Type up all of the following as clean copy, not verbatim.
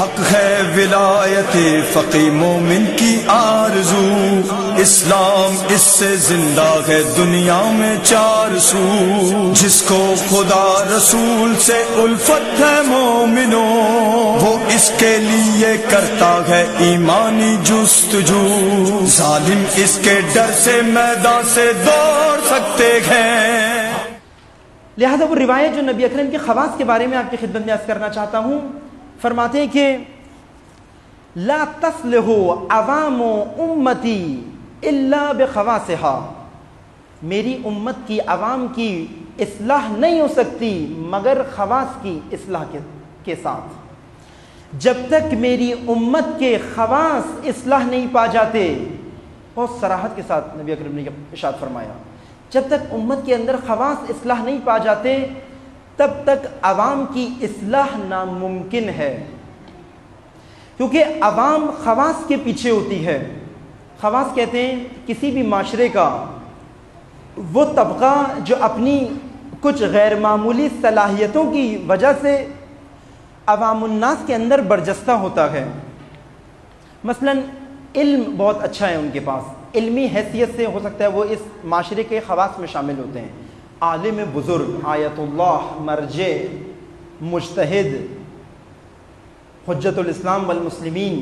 حق ہے ولایت فقی مومن کی آرزو، اسلام اس سے زندہ ہے دنیا میں چار سو، جس کو خدا رسول سے الفت ہے مومنوں، وہ اس کے لیے کرتا ہے ایمانی جستجو، ظالم اس کے ڈر سے میدان سے دوڑ سکتے ہیں۔ لہذا وہ روایت جو نبی اکرم کے خواص کے بارے میں آپ کی خدمت میں عرض کرنا چاہتا ہوں، فرماتے ہیں کہ لا تصلح عوام امتی الا بخواصها، میری امت کی عوام کی اصلاح نہیں ہو سکتی مگر خواص کی اصلاح کے ساتھ۔ جب تک میری امت کے خواص اصلاح نہیں پا جاتے، بہت صراحت کے ساتھ نبی اکرم نے ارشاد فرمایا، جب تک امت کے اندر خواص اصلاح نہیں پا جاتے تب تک عوام کی اصلاح ناممکن ہے، کیونکہ عوام خواص کے پیچھے ہوتی ہے۔ خواص کہتے ہیں کسی بھی معاشرے کا وہ طبقہ جو اپنی کچھ غیر معمولی صلاحیتوں کی وجہ سے عوام الناس کے اندر برجستہ ہوتا ہے۔ مثلا علم بہت اچھا ہے ان کے پاس، علمی حیثیت سے ہو سکتا ہے وہ اس معاشرے کے خواص میں شامل ہوتے ہیں، عالم بزرگ، آیت اللہ، مرجع، مجتہد، حجت الاسلام والمسلمین،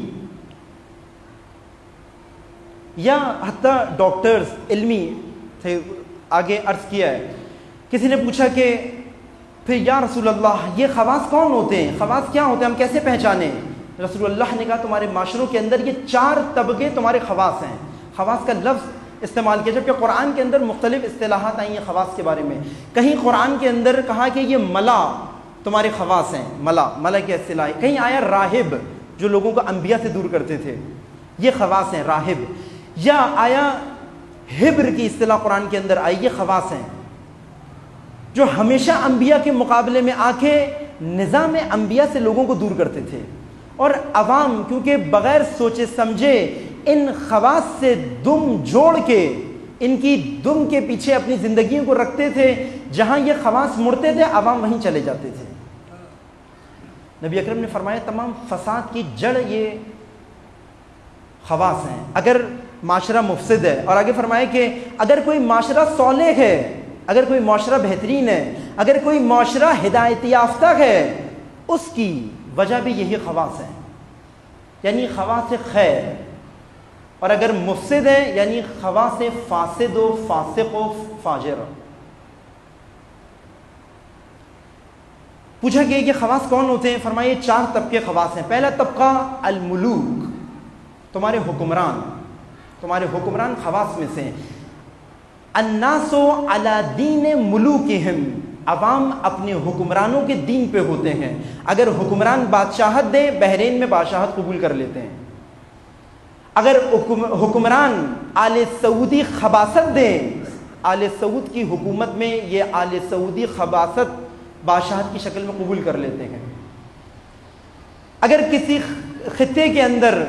یا حتیٰ ڈاکٹرز علمی تھے۔ آگے عرض کیا ہے، کسی نے پوچھا کہ پھر یا رسول اللہ یہ خواص کون ہوتے ہیں، خواص کیا ہوتے ہیں، ہم کیسے پہچانیں؟ رسول اللہ نے کہا تمہارے معاشروں کے اندر یہ چار طبقے تمہارے خواص ہیں۔ خواص کا لفظ استعمال کیا، جبکہ قرآن کے اندر مختلف اصطلاحات آئی ہیں خواص کے بارے میں۔ کہیں قرآن کے اندر کہا کہ یہ ملا تمہارے خواص ہیں، ملا کی اصطلاح، کہیں آیا راہب جو لوگوں کو انبیاء سے دور کرتے تھے، یہ خواص ہیں راہب، یا آیا حبر کی اصطلاح قرآن کے اندر آئی، یہ خواص ہیں جو ہمیشہ انبیاء کے مقابلے میں آ کے نظام انبیاء سے لوگوں کو دور کرتے تھے، اور عوام کیونکہ بغیر سوچے سمجھے ان خواص سے دم جوڑ کے ان کی دم کے پیچھے اپنی زندگیوں کو رکھتے تھے، جہاں یہ خواص مڑتے تھے عوام وہیں چلے جاتے تھے۔ نبی اکرم نے فرمایا تمام فساد کی جڑ یہ خواص ہیں۔ اگر معاشرہ مفسد ہے، اور آگے فرمایا کہ اگر کوئی معاشرہ صالح ہے، اگر کوئی معاشرہ بہترین ہے، اگر کوئی معاشرہ ہدایت یافتہ ہے، اس کی وجہ بھی یہی خواص ہیں، یعنی خواص خیر، اور اگر مفسد ہے یعنی خواص فاسد و فاسق و فاجر۔ پوچھا کہ یہ خواص کون ہوتے ہیں؟ فرمائے چار طبقے خواص ہیں۔ پہلا طبقہ الملوک، تمہارے حکمران خواص میں سے ہیں۔ الناس علی دین ملوکہم، عوام اپنے حکمرانوں کے دین پہ ہوتے ہیں۔ اگر حکمران بادشاہت دیں، بحرین میں بادشاہت قبول کر لیتے ہیں۔ اگر حکمران آل سعودی خباثت دیں، آل سعود کی حکومت میں یہ آل سعودی خباثت بادشاہت کی شکل میں قبول کر لیتے ہیں۔ اگر کسی خطے کے اندر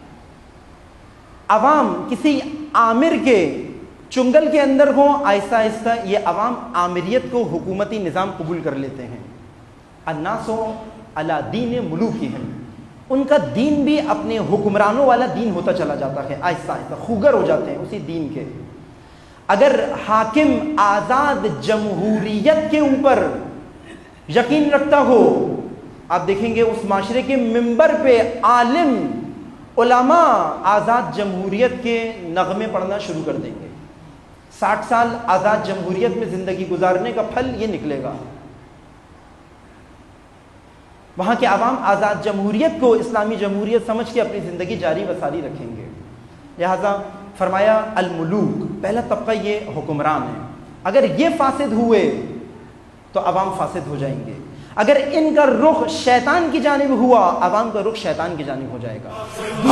عوام کسی آمر کے چنگل کے اندر ہوں، آہستہ آہستہ یہ عوام آمریت کو حکومتی نظام قبول کر لیتے ہیں۔ الناس علی دین ملوکہم، ان کا دین بھی اپنے حکمرانوں والا دین ہوتا چلا جاتا ہے، آہستہ آہستہ خوگر ہو جاتے ہیں اسی دین کے۔ اگر حاکم آزاد جمہوریت کے اوپر یقین رکھتا ہو، آپ دیکھیں گے اس معاشرے کے منبر پہ عالم علماء آزاد جمہوریت کے نغمے پڑھنا شروع کر دیں گے۔ 60 سال آزاد جمہوریت میں زندگی گزارنے کا پھل یہ نکلے گا۔ وہاں کے عوام آزاد جمہوریت کو اسلامی جمہوریت سمجھ کے اپنی زندگی جاری و ساری رکھیں گے۔ لہذا فرمایا الملوک، پہلا طبقہ یہ حکمران ہے، اگر یہ فاسد ہوئے تو عوام فاسد ہو جائیں گے۔ اگر ان کا رخ شیطان کی جانب ہوا، عوام کا رخ شیطان کی جانب ہو جائے گا۔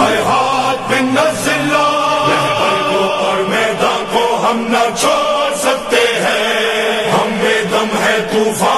اور میدان کو ہم نہ چھوڑ سکتے ہیں، ہم بے دم ہے طوفان